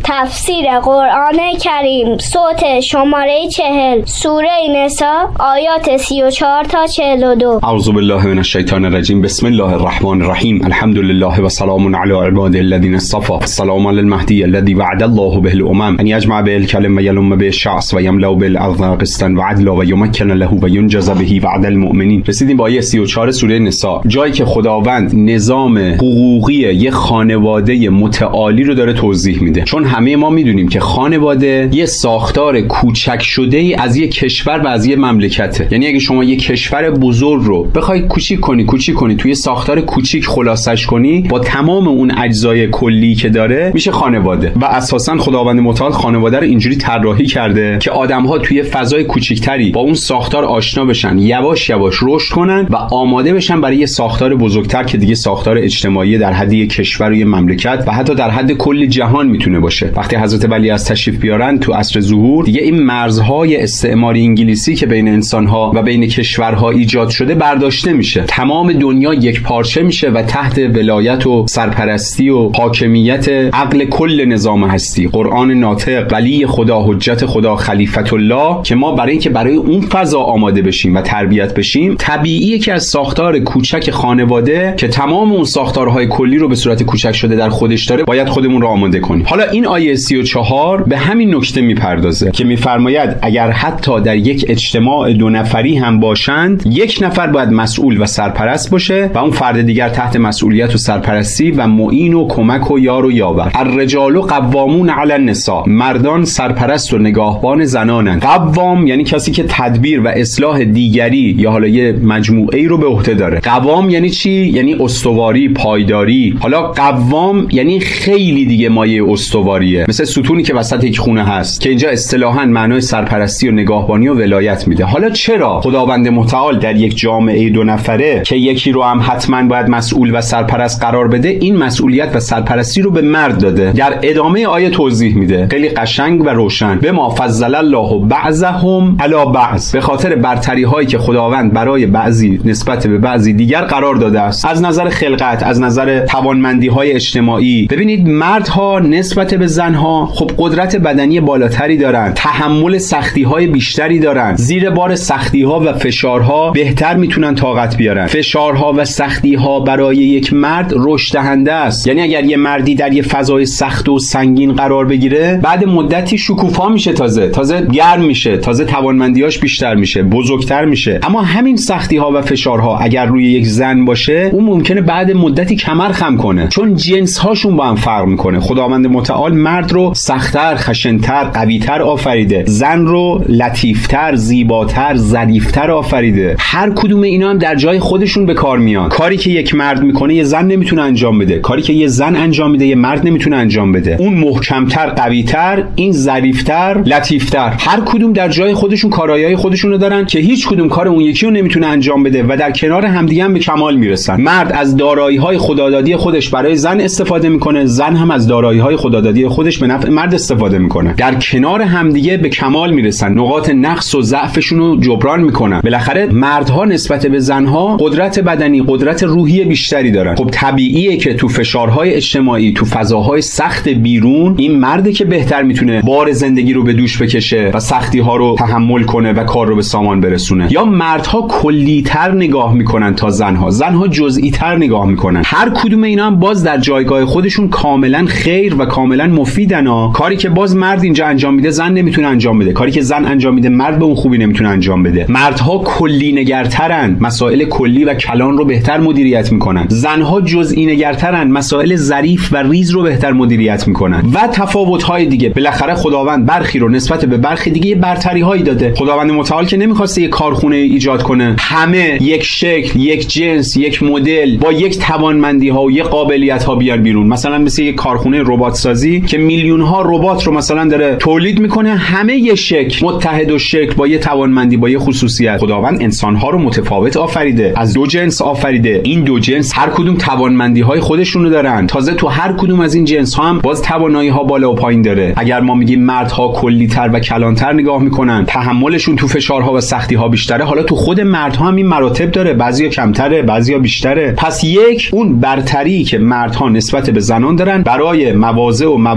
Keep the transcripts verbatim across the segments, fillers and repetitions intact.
تفسیر قرآن کریم صوت شماره چهل سوره نساء آیات سی و چهار تا چهل و دو. اعوذ بالله من الشیطان الرجیم. بسم الله الرحمن الرحیم. الحمد لله و سلام علی عباده الذین اصطفى. السلام علی المهدی الذی وعد الله به الامم ان یجمع به الکلم و یلم به الشعث و یملا بالارض قسطا و عدلا و یمکن له و ینجز به وعد المؤمنین. رسیدیم به آیه سی و چهار سوره نساء، جایی که خداوند نظام حقوقی یک خانواده متعالی رو داره توضیح میده. چون همه ما میدونیم که خانواده یه ساختار کوچک شده ای از یک کشور و از یک مملکته. یعنی اگه شما یک کشور بزرگ رو بخوای کوچیک کنی کوچیک کنی توی ساختار کوچیک خلاصش کنی، با تمام اون اجزای کلی که داره میشه خانواده. و اساسا خداوند متعال خانواده رو اینجوری طراحی کرده که آدم‌ها توی فضای کوچیکتری با اون ساختار آشنا بشن، یواش یواش رشد کنن و آماده بشن برای یه ساختار بزرگتر که دیگه ساختار اجتماعی در حد یک کشور و یک مملکت و حتی در حد کل جهان میتونه باشه. وقتی حضرت ولی از تشریف بیارن تو عصر ظهور، دیگه این مرزهای استعماری انگلیسی که بین انسان‌ها و بین کشورها ایجاد شده برداشته میشه. تمام دنیا یک پارچه میشه و تحت ولایت و سرپرستی و حاکمیت عقل کل نظام هستی. قرآن ناطق، ولی خدا، حجت خدا، خلیفت الله، که ما برای اینکه برای اون فضا آماده بشیم و تربیت بشیم، طبیعیه که از ساختار کوچک خانواده که تمام اون ساختارهای کلی رو به صورت کوچک شده در خودش داره، باید خودمون رو آماده کنیم. حالا این آیه سی و چهار به همین نکته میپردازه که میفرماید اگر حتی در یک اجتماع دو نفری هم باشند، یک نفر باید مسئول و سرپرست باشه و اون فرد دیگر تحت مسئولیت و سرپرستی و معین و کمک و یار و یاور. الرجال قوامون علی النساء، مردان سرپرست و نگاهبان زنانند. قوام یعنی کسی که تدبیر و اصلاح دیگری یا حالا یه مجموعه ای رو به عهده داره. قوام یعنی چی؟ یعنی استواری، پایداری. حالا قوام یعنی خیلی دیگه مایه استواریه، مثل ستونی که وسط یک خونه هست که اینجا اصطلاحاً معنای سرپرستی و نگاهبانی و ولایت میده. حالا چرا خداوند متعال در یک جامعه دو نفره که یکی رو هم حتما باید مسئول و سرپرست قرار بده، این مسئولیت و سرپرستی رو به مرد داده؟ در ادامه آیه توضیح میده خیلی قشنگ و روشن. بما فضل الله بعضهم علی بعض، به خاطر برتری هایی که خداوند برای بعضی نسبت به بعضی دیگر قرار داده است، از نظر خلقت، از نظر توانمندی های اجتماعی. ببینید مردها نسبت به زنها خب قدرت بدنی بالاتری دارن، تحمل سختی های بیشتری دارن، زیر بار سختی ها و فشارها بهتر میتونن طاقت بیارن. فشارها و سختی ها برای یک مرد رشد دهنده است. یعنی اگر یه مردی در یه فضای سخت و سنگین قرار بگیره، بعد مدتی شکوفا میشه، تازه تازه گرم میشه، تازه توانمندیاش بیشتر میشه، بزرگتر میشه. اما همین سختی ها و فشارها اگر روی یک زن باشه، اون ممکنه بعد مدتی کمر خم کنه، چون جنس هاشون با هم فرق میکنه. خداوند متعال مرد رو سخت‌تر، خشن‌تر، قوی‌تر آفریده، زن رو لطیف‌تر، زیباتر، ظریف‌تر آفریده. هر کدوم اینا هم در جای خودشون به کار میان. کاری که یک مرد میکنه یه زن نمیتونه انجام بده، کاری که یه زن انجام میده یه مرد نمیتونه انجام بده. اون محکم‌تر، قوی‌تر، این ظریف‌تر، لطیف‌تر. هر کدوم در جای خودشون کارایای خودشون رو دارن که هیچ کدوم کار اون یکی رو نمیتونه انجام بده و در کنار همدیگه هم به کمال میرسن. مرد از دارایی‌های خدادادی خودش برای زن استفاده میکنه، زن هم از دارایی‌های خدادادی خودش به نفع مرد استفاده میکنه. در کنار همدیگه به کمال میرسن، نقاط نقص و ضعفشون رو جبران میکنن. بالاخره مردها نسبت به زنها قدرت بدنی، قدرت روحی بیشتری دارن. خب طبیعیه که تو فشارهای اجتماعی، تو فضاهای سخت بیرون، این مرده که بهتر میتونه بار زندگی رو به دوش بکشه و سختی ها رو تحمل کنه و کار رو به سامان برسونه. یا مردها کلی‌تر نگاه میکنن تا زنها، زنها جزئی‌تر نگاه میکنن. هر کدوم اینا هم باز در جایگاه خودشون کاملا خیر و کاملا مفیدن. کاری که باز مرد اینجا انجام میده زن نمیتونه انجام بده، کاری که زن انجام میده مرد به اون خوبی نمیتونه انجام بده. مردها کلی نگرترن، مسائل کلی و کلان رو بهتر مدیریت میکنن. زنها جزئی نگرترن، مسائل ظریف و ریز رو بهتر مدیریت میکنن. و تفاوت‌های دیگه. بالاخره خداوند برخی رو نسبت به برخی دیگه برتری‌هایی داده. خداوند متعال که نمیخواسته یک کارخونه ایجاد کنه همه یک شکل، یک جنس، یک مدل با یک توانمندی‌ها و یک قابلیت‌ها بیان بیرون. مثلا مثل یک کارخونه ربات سازی که میلیون ها ربات رو مثلا داره تولید میکنه، همه یه شکل، متحد و شکل، با یه توانمندی، با یه خصوصیت. خداوند انسان‌ها رو متفاوت آفریده، از دو جنس آفریده. این دو جنس هر کدوم توانمندی‌های خودشونو دارن. تازه تو هر کدوم از این جنس‌ها هم باز توانایی‌ها بالا و پایین داره. اگر ما میگیم مردها کلی‌تر و کلان‌تر نگاه میکنن، تحملشون تو فشارها و سختی‌ها بیشتره، حالا تو خود مردها هم این مراتب داره، بعضیا کمتره، بعضیا بیشتره. پس یک، اون برتری که مردها نسبت به زنان دارن برای مواضع و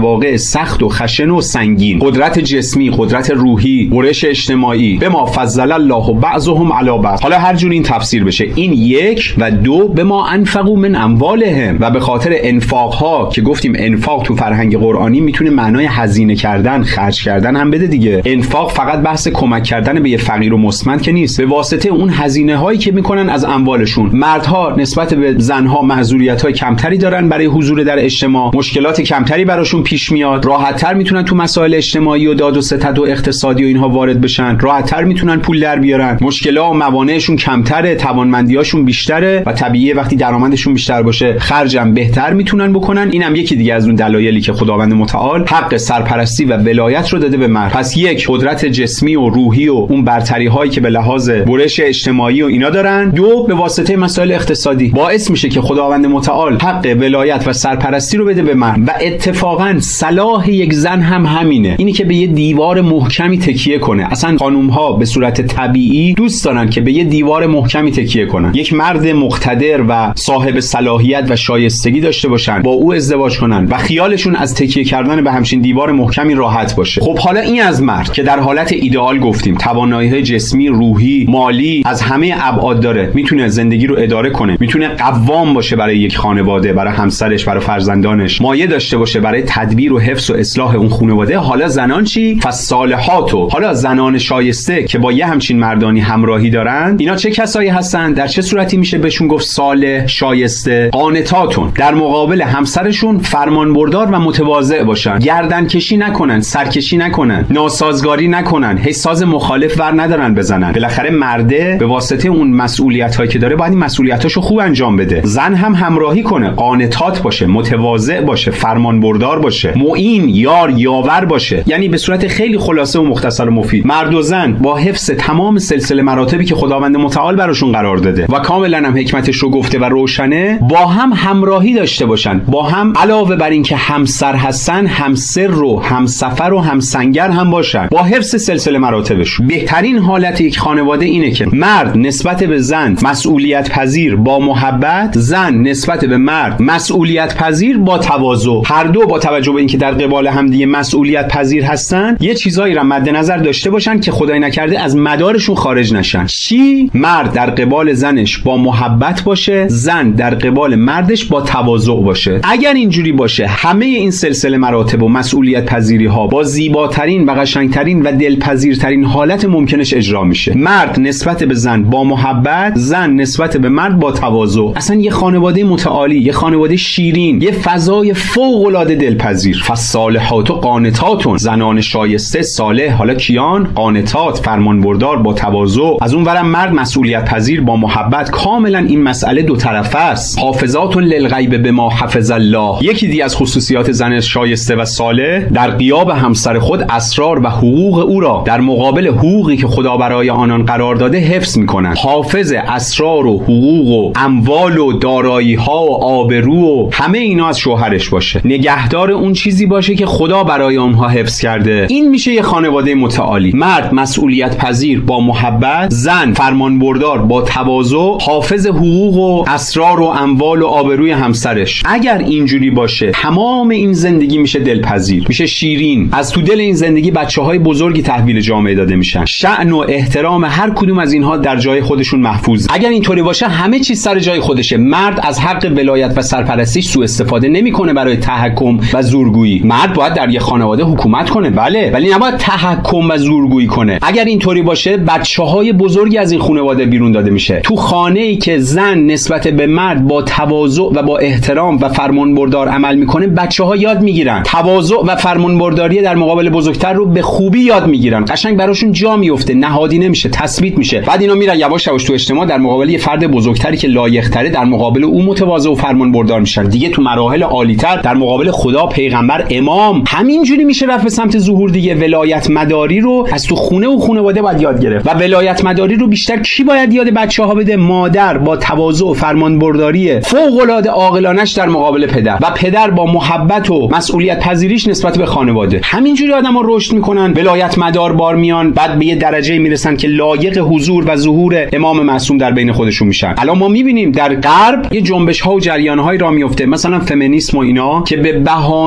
مواقع سخت و خشن و سنگین، قدرت جسمی، قدرت روحی، برش اجتماعی، به ما فضل الله بعضهم علی بعض. حالا هر جور این تفسیر بشه، این یک، و دو به ما انفقوا من اموالهم، و به خاطر انفاق ها که گفتیم انفاق تو فرهنگ قرآنی میتونه معنای هزینه کردن، خرج کردن هم بده دیگه. انفاق فقط بحث کمک کردن به یه فقیر و مستمند که نیست، به واسطه اون هزینه هایی که میکنن از اموالشون. مردها نسبت به زنها معذوریت های کمتری دارن برای حضور در اجتماع، مشکلات کمتری براشون پیش میاد، راحت‌تر میتونن تو مسائل اجتماعی و داد و ستد و اقتصادی و اینها وارد بشن، راحت‌تر میتونن پول در بیارن، مشکلات و موانعشون کمتره، توانمندیاشون بیشتره و طبیعیه وقتی درآمدشون بیشتر باشه خرجم بهتر میتونن بکنن. اینم یکی دیگه از اون دلایلی که خداوند متعال حق سرپرستی و ولایت رو داده به مرد. پس یک، قدرت جسمی و روحی و اون برتری هایی که به لحاظ برش اجتماعی و اینا دارن. دو، به واسطه مسائل اقتصادی باعث میشه که خداوند متعال حق ولایت و سرپرستی رو بده به مرد. و اتفاقا صلاح یک زن هم همینه، اینی که به یه دیوار محکمی تکیه کنه. اصلا خانم ها به صورت طبیعی دوست دارن که به یه دیوار محکمی تکیه کنن، یک مرد مقتدر و صاحب صلاحیت و شایستگی داشته باشن، با او ازدواج کنن و خیالشون از تکیه کردن به همچین دیوار محکمی راحت باشه. خب حالا این از مرد که در حالت ایدئال گفتیم توانایی‌های جسمی، روحی، مالی از همه ابعاد داره، میتونه زندگی رو اداره کنه، میتونه قوام باشه برای یک خانواده، برای همسرش، برای فرزندانش، مایه داشته باشه برای تدبیر و حفظ و اصلاح اون خانواده. حالا زنان چی؟ فالصالحاتو، حالا زنان شایسته که با یه همچین مردانی همراهی دارن، اینا چه کسایی هستن؟ در چه صورتی میشه بهشون گفت صالح، شایسته؟ قانتاتون، در مقابل همسرشون فرمانبردار و متواضع باشن، گردن کشی نکنن، سرکشی نکنن، ناسازگاری نکنن، حساس مخالف ور ندارن بزنن. بالاخره مرده به واسطه اون مسئولیتایی که داره باید این مسئولیتاشو خوب انجام بده. زن هم همراهی کنه، قانتات باشه، متواضع باشه، فرمانبردار باشه، معین، یار، یاور باشه. یعنی به صورت خیلی خلاصه و مختصر و مفید مرد و زن با حفظ تمام سلسله مراتبی که خداوند متعال براشون قرار داده و کاملا هم حکمتش رو گفته و روشنه، با هم همراهی داشته باشن، با هم علاوه بر این که همسر هستن، همسر و همسفر و همسنگر هم باشن، با حفظ سلسله مراتبش. بهترین حالت یک خانواده اینه که مرد نسبت به زن مسئولیت پذیر با محبت، زن نسبت به مرد مسئولیت پذیر با تواضع. هر دو با توجه به اینکه در قبال هم دیگه مسئولیت پذیر هستن، یه چیزایی را مد نظر داشته باشن که خدای نکرده از مدارشون خارج نشن. چی؟ مرد در قبال زنش با محبت باشه، زن در قبال مردش با تواضع باشه. اگر اینجوری باشه، همه این سلسله مراتب و مسئولیت پذیری ها با زیباترین و قشنگترین و دلپذیرترین حالت ممکنش اجرا میشه. مرد نسبت به زن با محبت، زن نسبت به مرد با تواضع. اصلا یه خانواده متعالی، یه خانواده شیرین، یه فضای فوق العاده دلپذیر. فالصالحات قانتات، زنان شایسته صالح، حالا کیان؟ قانتات، فرمانبردار با تواضع. از اون ورم مرد مسئولیت پذیر با محبت. کاملا این مسئله دو طرفه است. حافظات للغیب بما حفظ الله. یکی دیگه از خصوصیات زن شایسته و صالح در غیاب همسر خود اسرار و حقوق او را در مقابل حقوقی که خدا برای آنان قرار داده حفظ میکنند. حافظ اسرار و حقوق و اموال و دارایی ها و آبرو و همه اینا از شوهرش باشه، نگهدار اون چیزی باشه که خدا برای اونها حفظ کرده. این میشه یه خانواده متعالی. مرد مسئولیت پذیر با محبت، زن فرمانبردار با تواضع، حافظ حقوق و اسرار و اموال و آبروی همسرش. اگر اینجوری باشه، تمام این زندگی میشه دلپذیر، میشه شیرین. از تو دل این زندگی بچه‌های بزرگی تحویل جامعه داده میشن. شأن و احترام هر کدوم از اینها در جای خودشون محفوظ. اگر اینطوری باشه، همه چیز سر جای خودشه. مرد از حق ولایت و سرپرستیش سوء استفاده نمیکنه برای تحکم و زورگویی. مرد باید در یه خانواده حکومت کنه، بله، ولی نباید تحکم و زورگویی کنه. اگر اینطوری باشه، بچه‌های بزرگی از این خانواده بیرون داده میشه. تو خانه‌ای که زن نسبت به مرد با تواضع و با احترام و فرمانبردار عمل میکنه، بچه‌ها یاد میگیرن تواضع و فرمانبرداری در مقابل بزرگتر رو به خوبی یاد میگیرن. قشنگ براشون جا میفته، نهادی نمیشه، تثبیت میشه. بعد اینا میرن یواش یواش تو اجتماع در مقابل یه فرد بزرگتری که لایق‌تره در مقابل او متواضع و فرمانبردار میشن. دیگه تو مراحل عالی‌تر در مقابل خدا، پیغمبر، امام، همینجوری میشه رفت به سمت ظهور دیگه. ولایت مداری رو از تو خونه و خانواده باید یاد گرفت. و ولایت مداری رو بیشتر کی باید یاد بچه‌ها بده؟ مادر با تواضع و فرمانبرداری فوق‌العاده عاقلانش در مقابل پدر، و پدر با محبت و مسئولیت پذیریش نسبت به خانواده. همینجوری آدم‌ها رشد میکنن، ولایت مدار بار میان، بعد به یه درجه میرسن که لایق حضور و ظهور امام معصوم در بین خودشون میشن. الان ما میبینیم در غرب یه جنبش‌ها و جریان‌هایی راه میفته، مثلا فمینیسم و اینا، که به بهانه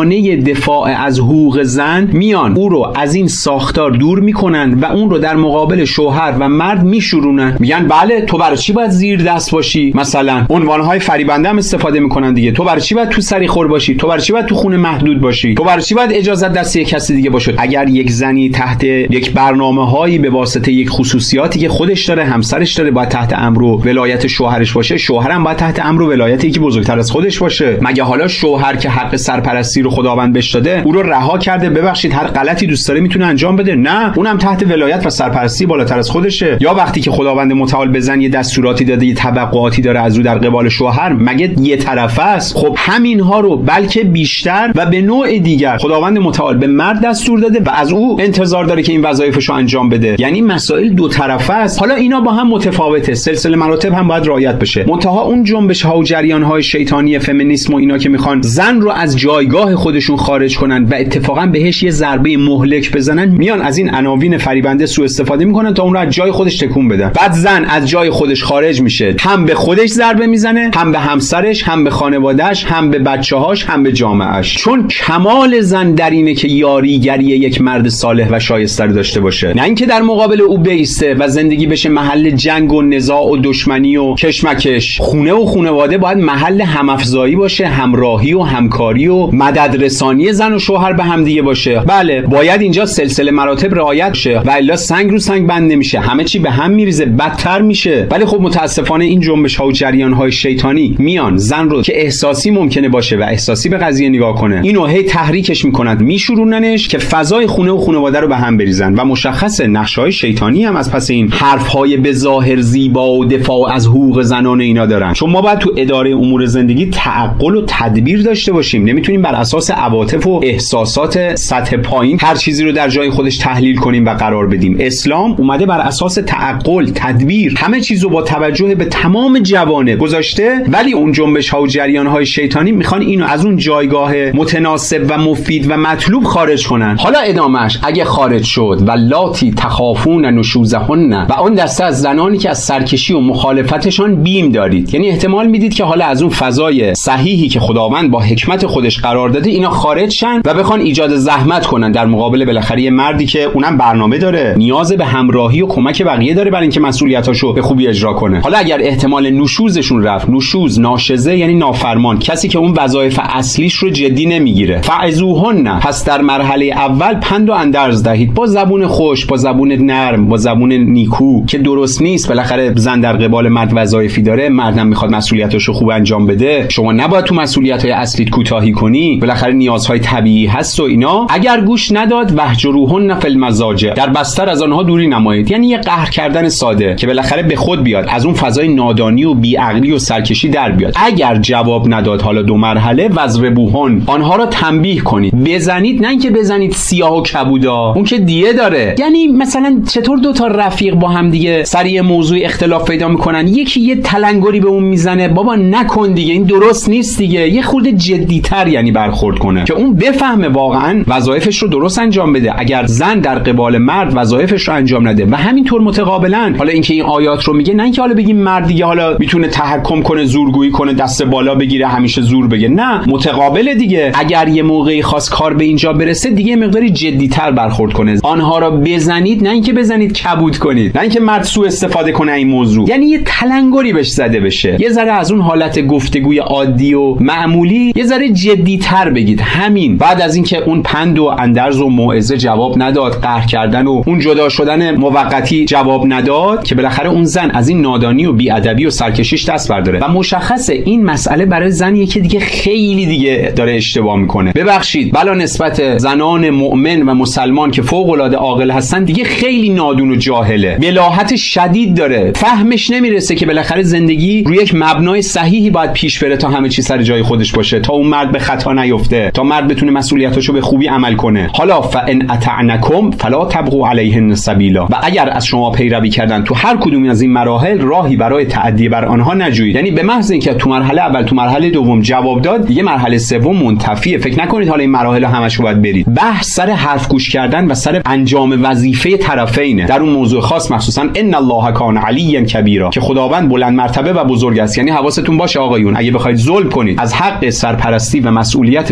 بهانه دفاع از حقوق زن میان او رو از این ساختار دور میکنن و اون رو در مقابل شوهر و مرد میشورونن، میگن بله تو برای چی باید زیر دست باشی، مثلا عنوانهای فریبنده هم استفاده میکنن دیگه، تو برای چی باید تو سری خور باشی، تو برای چی باید تو خونه محدود باشی، تو برای چی باید اجازه دست یک کسی دیگه باشه. اگر یک زنی تحت یک برنامه‌هایی به واسطه یک خصوصیاتی که خودش داره، همسرش داره، باید تحت امر و ولایت شوهرش باشه، شوهرم باید تحت امر و ولایت یکی بزرگتر از خودش باشه. مگه حالا شوهر که حق سرپرستی رو خداوند بهش داده او رو رها کرده ببخشید هر غلطی دوست داره میتونه انجام بده؟ نه، اونم تحت ولایت و سرپرستی بالاتر از خودشه. یا وقتی که خداوند متعال به زن یه دستوراتی داده، یه توقعاتی داره از او در قبال شوهر، مگه یه طرفه است؟ خب همینها رو بلکه بیشتر و به نوع دیگر خداوند متعال به مرد دستور داده و از او انتظار داره که این وظایفش رو انجام بده. یعنی مسائل دو طرفه است. حالا اینا با هم متفاوته، سلسله مراتب هم باید رعایت بشه. منتها اون جنبش ها و جریان های شیطانی فمینیسم و اینا که میخوان زن رو از جایگاه خودشون خارج کنن و اتفاقا بهش یه ضربه مهلک بزنن، میان از این عناوین فریبنده سوء استفاده میکنن تا اون رو از جای خودش تکون بدن. بعد زن از جای خودش خارج میشه، هم به خودش ضربه میزنه، هم به همسرش، هم به خانواده‌اش، هم به بچه‌هاش، هم به جامعه‌اش. چون کمال زن در اینه که یاریگری یک مرد صالح و شایسته داشته باشه، نه اینکه در مقابل او بیسته و زندگی بشه محل جنگ و نزاع و دشمنی و کشمکش. خونه و خانواده باید محل همافزایی باشه، همراهی و همکاری و مدد رسانی زن و شوهر به هم دیگه باشه. بله باید اینجا سلسله مراتب رعایت شه و الا سنگ رو سنگ بند نمیشه، همه چی به هم میریزه، بدتر میشه. ولی خب متاسفانه این جنبش ها و جریان های شیطانی میان زن رو که احساسی ممکنه باشه و احساسی به قضیه نگاه کنه، اینو هی تحریکش میکنند، میشوروننش که فضای خونه و خانواده رو به هم بریزن. و مشخص نقشه‌های شیطانی هم از پس این حرف‌های به ظاهر زیبا و دفاع از حقوق زنان اینا دارن. چون ما باید تو اداره امور زندگی تعقل و تدبیر داشته باشیم، نمیتونیم بر اساس عواطف و احساسات سطح پایین هر چیزی رو در جای خودش تحلیل کنیم و قرار بدیم. اسلام اومده بر اساس تعقل، تدبیر، همه چیزو با توجه به تمام جوانب گذاشته. ولی اون جنبش ها و جریان های شیطانی میخوان اینو از اون جایگاه متناسب و مفید و مطلوب خارج کنن. حالا ادامهش اگه خارج شد و لاتی تخافون نشوزهن و اون دسته از زنانی که از سرکشی و مخالفتشان بیم دارید، یعنی احتمال میدید که حالا از اون فضای صحیحی که خداوند با حکمت خودش قرار داده اینا خارج شن و بخوان ایجاد زحمت کنن در مقابل بالاخره مردی که اونم برنامه داره، نیاز به همراهی و کمک بقیه داره برای اینکه مسئولیتاشو به خوبی اجرا کنه. حالا اگر احتمال نشوزشون رفت، نشوز ناشزه یعنی نافرمان، کسی که اون وظایف اصلیش رو جدی نمیگیره، فعظوهن، پس در مرحله اول پند و اندرز دهید با زبون خوش، با زبون نرم، با زبون نیکو که درست نیست. بالاخره زن در قبال مرد وظایفی داره، مردم میخواد مسئولیتاشو خوب انجام بده، شما نباید تو مسئولیت‌های اصلیت کوتاهی کنی، بالاخره نیازهای طبیعی هست و اینا. اگر گوش نداد وهجروهن فی المضاجع، در بستر از آنها دوری نمایید، یعنی یه قهر کردن ساده که بالاخره به خود بیاد، از اون فضای نادانی و بیعقلی و سرکشی در بیاد. اگر جواب نداد، حالا دو مرحله، وضربوهن، آنها را تنبیه کنید، بزنید، نه اینکه بزنید سیاه و کبودا، اون که دیه داره. یعنی مثلا چطور دو تا رفیق با هم دیگه سر موضوع اختلاف پیدا میکنن، یکی یه تلنگری به اون میزنه، بابا نکن دیگه، این درست نیست دیگه، یه خورده جدی‌تر یعنی برخورد کنه که اون بفهمه واقعا وظایفش رو درست انجام بده. اگر زن در قبال مرد وظایفش رو انجام نده و همینطور متقابلا، حالا اینکه این آیات رو میگه نه اینکه حالا بگیم مرد دیگه حالا میتونه تحکم کنه، زورگویی کنه، دست بالا بگیره، همیشه زور بگه، نه، متقابل دیگه. اگر یه موقعی خاص کار به اینجا برسه دیگه مقداری جدی‌تر برخورد کنه، آنها را بزنید، نه اینکه بزنید کبود کنید، نه اینکه مرد سوء استفاده کنه این موضوع، یعنی یه تلنگری بهش زده بشه، یه ذره از اون حالت گفتگوی عادی و معمولی یه ذره جدی‌تر بگید. همین. بعد از اینکه اون پند و اندرز و موعظه جواب نداد، قهر کردن و اون جدا شدن موقتی جواب نداد، که بالاخره اون زن از این نادانی و بی‌ادبی و سرکشیش دست برداره. و مشخصه این مسئله برای زنیه که دیگه خیلی دیگه داره اشتباه میکنه. ببخشید، بلا نسبت زنان مؤمن و مسلمان که فوق العاده عاقل هستن دیگه خیلی نادون و جاهله، بلاهت شدید داره، فهمش نمیرسه که بالاخره زندگی روی یک مبنای صحیحی باید پیش بره تا همه چی سر جای خودش باشه، تا اون مرد به خطا نیفته، تا مرد بتونه مسئولیتاشو به خوبی عمل کنه. حالا فان اطعنکم فلا تبغوا علیهن سبیلا، و اگر از شما پیروی کردن تو هر کدومی از این مراحل، راهی برای تعدی بر آنها نجویید. یعنی به محض اینکه تو مرحله اول، تو مرحله دوم جواب داد، دیگه مرحله سوم منتفیه. فکر نکنید حالا این مراحل همشو باید برید. بحث سر حرف گوش کردن و سر انجام وظیفه طرفینه در اون موضوع خاص، مخصوصا ان الله کان علیا کبیرا، که خداوند بلند مرتبه و بزرگ است. یعنی حواستون باشه آقایون، اگه بخواید ظلم کنید، از حق سرپرستی و مسئولیت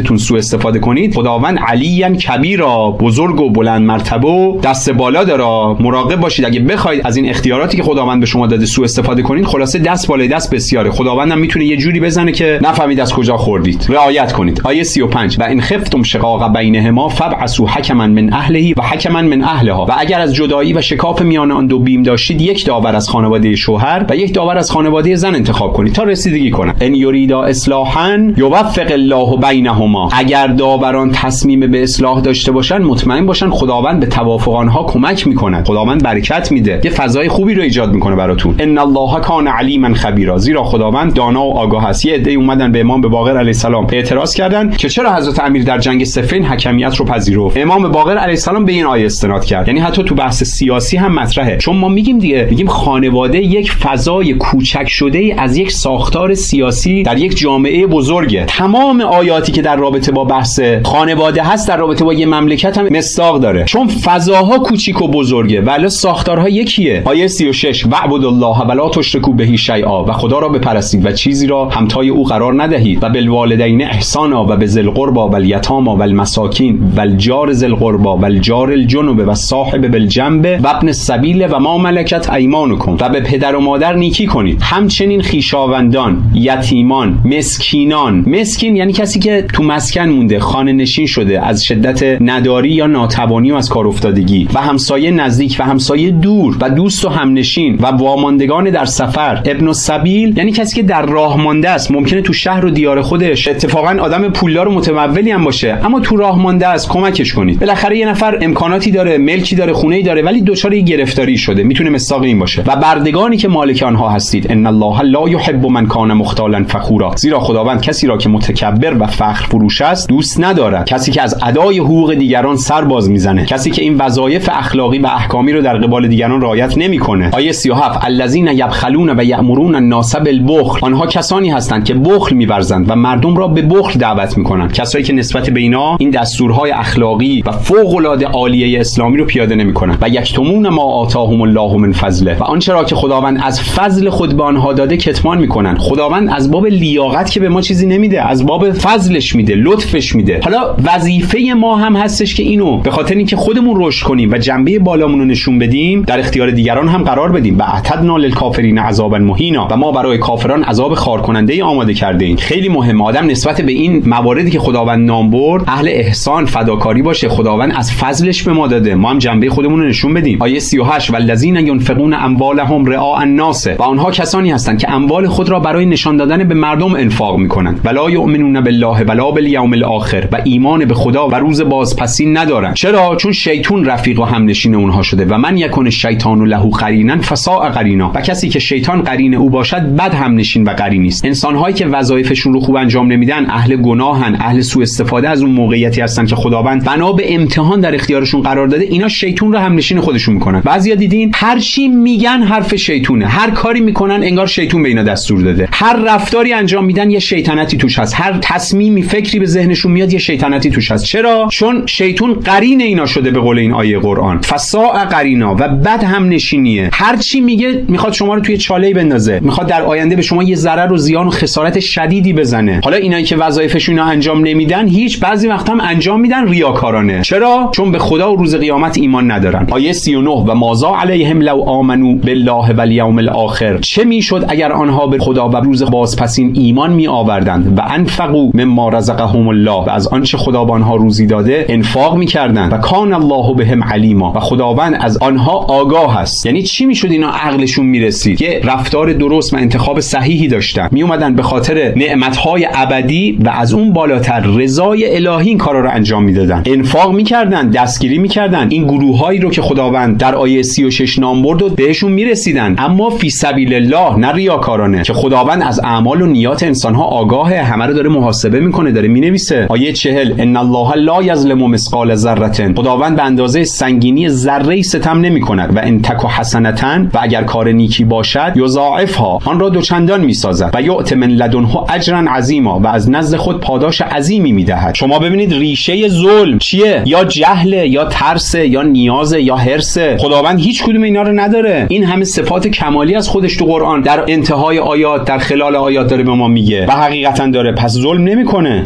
امکاناتتون سوء استفاده کنید، خداوند علی کبیرا، بزرگ و بلند مرتبه و دست بالا داره. مراقب باشید اگه بخواید از این اختیاراتی که خداوند به شما داده سوء استفاده کنید، خلاصه دست بالای دست بسیاره. خداوند هم میتونه یه جوری بزنه که نفهمید از کجا خوردید. رعایت کنید. آیه سی و پنج و ان خفتم شقاق بینهما فابعثوا حکما من اهله و حکما من اهلها. و اگر از جدایی و شکاف میان آن دو بیم داشتید، یک داور از خانواده شوهر و یک داور از خانواده زن انتخاب کنید تا رسیدگی کنن. ان یریدا اصلاحا یوفق الله بینهما. اگر داوران تصمیم به اصلاح داشته باشن، مطمئن باشن خداوند به توافق آنها کمک میکنه. خداوند برکت میده، یه فضای خوبی رو ایجاد میکنه براتون. ان الله کان علیما خبیرا. زیرا خداوند دانا و آگاه است. یه عده اومدن به امام باقر علیه السلام اعتراض کردن که چرا حضرت امیر در جنگ صفین حکمیت رو پذیرفت. امام باقر علیه السلام به این آیه استناد کرد. یعنی حتی تو بحث سیاسی هم مطرحه. چون ما میگیم دیگه، میگیم خانواده یک فضای کوچک شده از یک ساختار سیاسی در یک جامعه بزرگه. تمام آیاتی که در رابطه با بحث خانواده هست در رابطه با یه مملکت هم مصداق داره، چون فضاها کوچیک و بزرگه ولی ساختارها یکیه. آیه سی و شش واعبدوا الله ولا تشرکوا به شیئا. و خدا را بپرستید و چیزی را همتای او قرار ندهید. و بالوالدین احسانا و بذل القربى والیتامی والمساکین والجار ذی القربى والجار الجنب والصاحب بالجنب و ابن السبیل و ما ملکت ایمانکم. و به پدر و مادر نیکی کنید، همچنین خویشاوندان، یتیمان، مسکینان. مسکین یعنی کسی که تو مسکن مونده، خانه نشین شده از شدت نداری یا ناتوانی و از کار افتادگی، و همسایه نزدیک و همسایه دور و دوست و همنشین و واماندگان در سفر. ابن السبیل یعنی کسی که در راه مانده است، ممکنه تو شهر و دیار خودش اتفاقا آدم پولدار و متمولی هم باشه، اما تو راه مانده است، کمکش کنید. بالاخره یه نفر امکاناتی داره، ملکی داره، خونه‌ای داره، ولی دچار گرفتاری شده، میتونه مصداق این باشه. و بردگانی که مالک آنها هستید، ان الله لا یحب من کان مختالا فخورا. زیرا خداوند کسی را که متکبر و فخر فروش است دوست ندارد. کسی که از ادای حقوق دیگران سر باز میزنه، کسی که این وظایف اخلاقی و احکامی رو در قبال دیگران رعایت نمیکنه. آیه سی و هفت الذین یبخلون و یأمرون الناس بالبخل. آنها کسانی هستند که بخل می‌ورزند و مردم را به بخل دعوت میکنند. کسایی که نسبت به اینا این دستورهای اخلاقی و فوق العاده عالیه اسلامی رو پیاده نمیکنند. و یکتمون ما آتاهم الله من فضله. و آنچه را که خداوند از فضل خود به آنها داده کتمان میکنند. خداوند از باب لیاقت که به ما چیزی نمیده، از باب فضلش میده، لطفش میده. حالا وظیفه ما هم هستش که اینو به خاطر اینکه خودمون رشد کنیم و جنبه بالامون رو نشون بدیم، در اختیار دیگران هم قرار بدیم. و اعتدنا للکافرین عذابا مهینا. و ما برای کافران عذاب خار کننده ای آماده کرده ایم. خیلی مهمه آدم نسبت به این مواردی که خداوند نام برد اهل احسان، فداکاری باشه. خداوند از فضلش به ما داده، ما هم جنبه خودمون رو نشون بدیم. آیه سی و هشت والذین ينفقون اموالهم رعاء الناس. و آنها کسانی هستند که اموال خود را برای نشان دادن به مردم انفاق میکنند. ولا یؤمنون بالله ولا بالیوم الاخر. و ایمان به خدا و روز بازپسی ندارند. چرا؟ چون شیطان رفیق و همنشین اونها شده. و من یکون الشیطان له قرینا فساء قرینا. و کسی که شیطان قرین او باشد بد همنشین و قرینی است. انسان هایی که وظایفشون رو خوب انجام نمیدن اهل گناهن، اهل سوء استفاده از اون موقعیتی هستن که خداوند بنا به امتحان در اختیارشون قرار داده. اینا شیطان رو همنشین خودشون میکنن. بعضیا دیدین هر چی میگن حرف شیطونه، هر کاری میکنن انگار شیطان به اینا دستور داده، هر رفتاری انجام میدن یه شیطنتی توش هست، هر تصمیمی فکری به ذهنشون میاد یه شیطنتی توش هست. چرا؟ چون شیطان قرین اینا شده به قول این آیه قرآن. فساء قرینا. و بد همنشینیه. هر چی میگه میخواد شما رو توی چاله‌ای بندازه، میخواد در آینده به شما یه ضرر و زیان و خسارت شدیدی بزنه. حالا اینایی که وظایفشون رو انجام نمیدن، هیچ بعضی وقتا هم انجام میدن ریاکارانه. چرا؟ چون به خدا و روز قیامت ایمان ندارن. آیه سی و نه و مازا علیهم لو آمنو بالله والیوم الاخر. چه میشد اگر آنها به خدا و روز بازپسین ایمان می آوردند و انفقوا مما رزقهم الله. و از آنچه خدا به آنها روزی داده انفاق میکردند. و کان الله بهم علیما. و خداوند از آنها آگاه است. یعنی چی میشد اینا عقلشون میرسید که رفتار درست و انتخاب صحیحی داشتن، می اومدن به خاطر نعمتهای ابدی و از اون بالاتر رضای الهی این کارا رو انجام میدادن، انفاق میکردن، دستگیری میکردن. این گروهایی رو که خداوند در آیه سی و شش نام برد و بهشون میرسیدن، اما فی سبیل الله، نه ریاکارانه. که خداوند از اعمال و نیات انسانها آگاهه، همه رو داره محاسبه میکنه، داره مینویسه. آیه چهل ان الله لا یظلم مثقال ذره. خداوند به اندازه سنگینی ذره ستم نمیکند. و ان تک حسنه. و اگر کار نیکی باشد یضاعفها. آن را دوچندان میسازد. و یؤت من لدنه اجرا عظیما. و از نزد خود پاداش عظیمی میدهد. شما ببینید ریشه ظلم چیه؟ یا جهل، یا ترس، یا نیاز، یا حرس. خداوند هیچ کدوم اینا رو نداره. این همه صفات کمالی از خودش تو قرآن در انتهای آیات، در خلال آیات داره به ما میگه و حقیقتا داره. پس ظلم نمیکنه.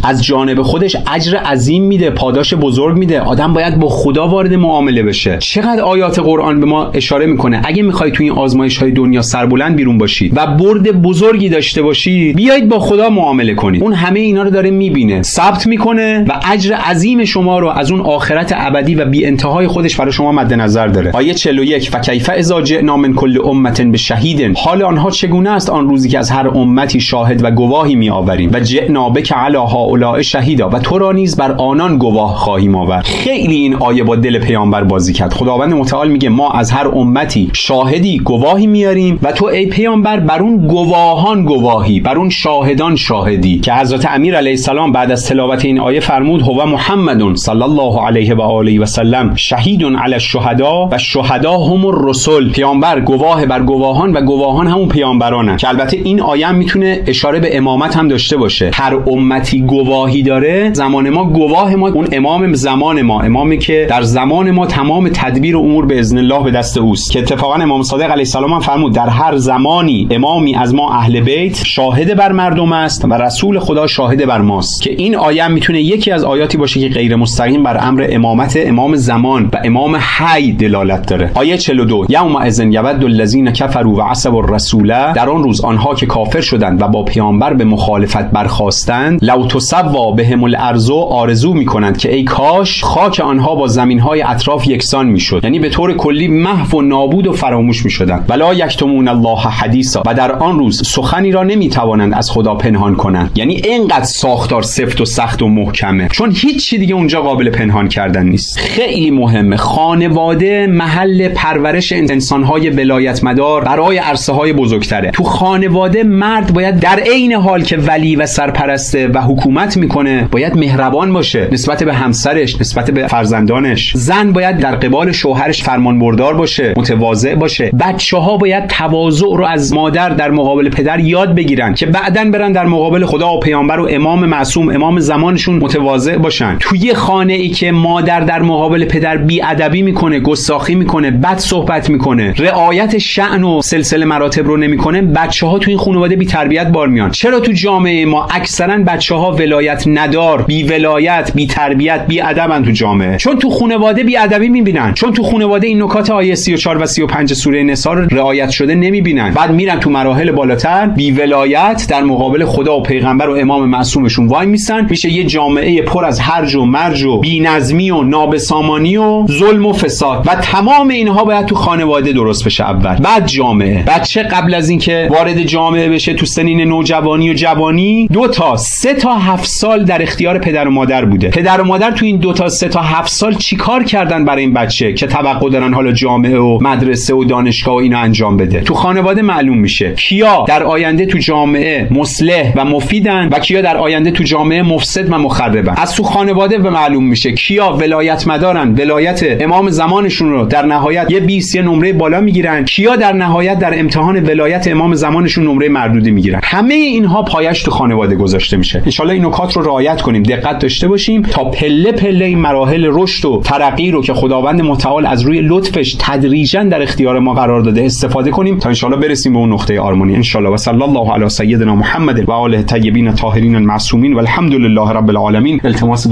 از جانب خودش اجر عظیم میده، پاداش بزرگ میده. آدم باید با خدا وارد معامله بشه. چقدر آیات قرآن به ما اشاره میکنه اگه میخوای تو این آزمایش‌های دنیا سربلند بیرون باشید و برد بزرگی داشته باشید، بیایید با خدا معامله کنید. اون همه اینا رو داره میبینه، ثبت میکنه و اجر عظیم شما رو از اون آخرت ابدی و بی انتهای خودش برای شما مد نظر داره. آیه چهل و یک: فکیف اذا جئنا من کل امة بشهید، حال آنها چگونه است آن روزی که از هر امتی شاهد و گواهی می آوریم، و جئنا بک علی هؤلاء شهیدا، و تو را نیز بر آنان گواه خواهیم آورد. خیلی این آیه با دل پیامبر بازی کرد. خداوند متعال میگه ما از هر امتی شاهدی گواهی میاریم و تو ای پیامبر بر اون گواهان گواهی، بر اون شاهدان شاهدی. که حضرت امیر علیه السلام بعد از تلاوت این آیه فرمود هو محمد صلی الله علیه و آله و سلم شهید علی الشهدا و الشهدا هم الرسل. پیامبر گواه بر گواهان و گواهان همون پیامبرانن. که البته این آیه هم میتونه اشاره به امامت هم داشته باشه. هر امتی گواهی داره. زمان ما گواه ما اون امام زمان ما، امامی که در زمان ما تمام تدبیر امور به اذن الله به دست اوست. که اتفاقا امام صادق علیه السلام هم فرمود در هر زمانی امامی از ما اهل بیت شاهد بر مردم است و رسول خدا شاهد بر ماست. که این آیه هم میتونه یکی از آیاتی باشه که غیر مستقیم بر امر امامت امام زمان و امام حی دلالت داره. آیه چهل و دو: یوم اذن یود الذین کفروا و عصوا الرسول، در آن روز آنها که کافر شدند و با پیامبر به مخالفت برخاستند، لو تسوا بهم الارض، آرزو میکنند که ای کاش خاک آنها با زمینهای اطراف یکسان میشد، یعنی به طور کلی محو و نابود و فراموش میشدند. ولا یکتمون الله حدیثا، و در آن روز سخنی را نمیتوانند از خدا پنهان کنند. یعنی اینقدر ساختار سفت و سخت و محکمه، چون هیچ چیز دیگه اونجا قابل پنهان کردن نیست. خیلی مهمه. خانواده محل پرورش انسان‌های ولایت مدار برای عرصه‌های بزرگتره. تو خانواده مرد باید در عین حال که ولی و سرپرسته و حکومت میکنه باید مهربان باشه نسبت به همسرش، نسبت به فرزندانش. زن باید در قبال شوهرش فرمانبردار باشه، متواضع باشه. بچه‌ها باید تواضع رو از مادر در مقابل پدر یاد بگیرن که بعداً برن در مقابل خدا و پیامبر و امام معصوم، امام زمانشون متواضع باشن. توی خانه‌ای که مادر در مقابل پدر بی‌ادبی میکنه، گستاخی میکنه، بد صحبت میکنه، رعایت شأن و سلسله مراتب رو نمیکنه، بچه‌ها تو این خانواده بی تربیت بار میان. چرا تو جامعه ما اکثرا بچه‌ها ولایت ندار، بی ولایت، بی تربیت، بی ادبن تو جامعه؟ چون تو خانواده بی ادبی میبینن، چون تو خانواده این نکات آیه سی و چهار و سی و پنج سوره نساء رعایت شده نمیبینن. بعد میرن تو مراحل بالاتر، بی ولایت در مقابل خدا و پیغمبر و امام معصومشون وای میسن. میشه یه جامعه پر از هرج و مرج و بی‌نظمی و نابسامانی و ظلم و فساد. و تمام اینها باید تو خانواده درست بشه اول، بعد جامعه. بچه قبل از اینکه وارد جامعه بشه تو سنین نوجوانی و جوانی، دو تا سه تا هفت سال در اختیار پدر و مادر بوده. پدر و مادر تو این دو تا سه تا هفت سال چیکار کردن برای این بچه که توقع دارن حالا جامعه و مدرسه و دانشگاه و اینا انجام بده؟ تو خانواده معلوم میشه کیا در آینده تو جامعه مصلح و مفیدن و کیا در آینده تو جامعه مفسد و مخربن. از تو خانواده و معلوم میشه کیا ولایت مدارن، ولایت امام زمانشون رو در نهایت یه بیست یه نمره بالا میگیرن، کیا در نهایت در امتحان ولایت امام زمانشون نمره مردودی میگیرن. همه اینها پایش تو خانواده گذاشته میشه. ان شاء الله این نکات رو رعایت کنیم، دقت داشته باشیم تا پله پله این مراحل رشد و ترقی رو که خداوند متعال از روی لطفش تدریجا در اختیار ما قرار داده استفاده کنیم تا ان شاء الله برسیم به اون نقطه آرمانی ان شاء الله. و صلی الله علی سیدنا محمد و آله الطیبین الطاهرین المعصومین والحمد لله رب العالمین. التماس